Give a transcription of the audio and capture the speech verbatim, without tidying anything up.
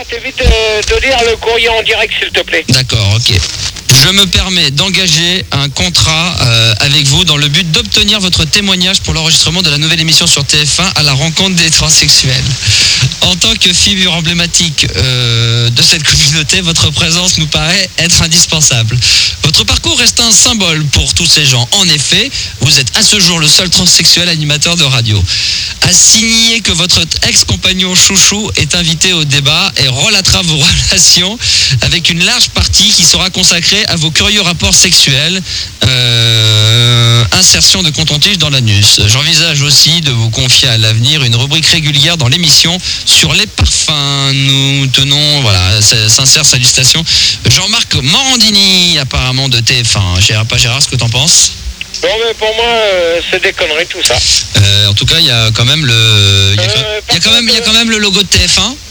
t'évites de, de lire le courrier en direct, s'il te plaît. D'accord, ok. Je me permets d'engager un contrat euh, avec vous dans le but d'obtenir votre témoignage pour l'enregistrement de la nouvelle émission sur T F un à la rencontre des transsexuels. En tant que figure emblématique euh, de cette communauté, votre présence nous paraît être indispensable. Votre parcours reste un symbole pour tous ces gens. En effet, vous êtes à ce jour le seul transsexuel animateur de radio. À signer que votre ex-compagnon chouchou est invité au débat et relatera vos relations avec une large partie qui sera consacrée à vos curieux rapports sexuels. Euh, insertion de coton-tige dans l'anus. J'envisage aussi de vous confier à l'avenir une rubrique régulière dans l'émission sur les parfums. Nous tenons, voilà, sincère salutation. Jean-Marc Morandini, apparemment de T F un. Gérard, pas Gérard, ce que t'en penses ? Bon, mais pour moi, euh, c'est des conneries tout ça. Euh, en tout cas, il y a quand même le, il y a, Euh, il y a quand même, il y a quand même le logo de T F un.